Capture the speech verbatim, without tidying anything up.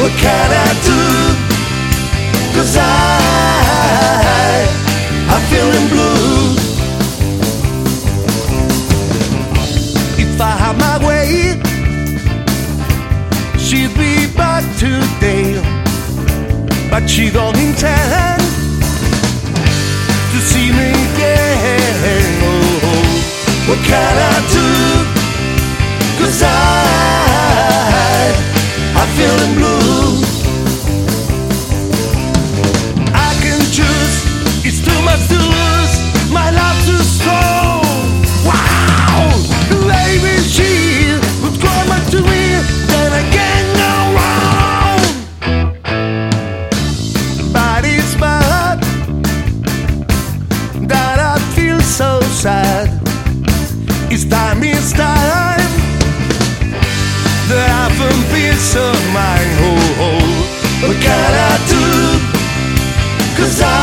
what can I do? 'Cause I, I'm feeling blue. If I had my way, she'd be back today, but she don't intend to see me again. Oh, what can I do? 'Cause I, I'm feeling blue. I can choose, it's too much to lose. My love too strong. Wow, baby, she would come up to me, then I can't go wrong. But it's bad that I feel so sad. It's time, it's time that I found peace of mind. Oh, oh, what can I do? 'Cause I